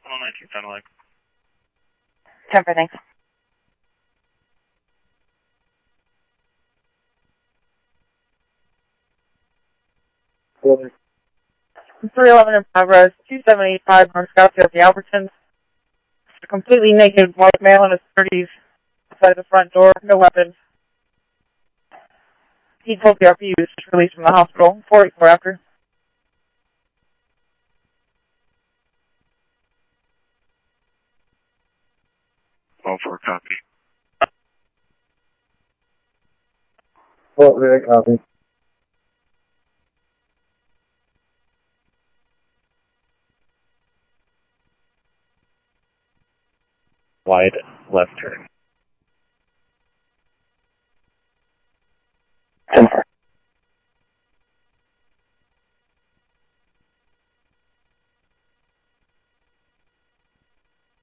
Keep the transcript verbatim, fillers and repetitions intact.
on nineteenth, ten like. ten for thanks. three eleven in progress, two seven eight five North Scottsdale at the Albertsons. A completely naked white male in his thirties outside the front door, no weapons. He told the R P he was just released from the hospital, four eight four after. twelve four, copy. twelve four, copy. Wide left turn.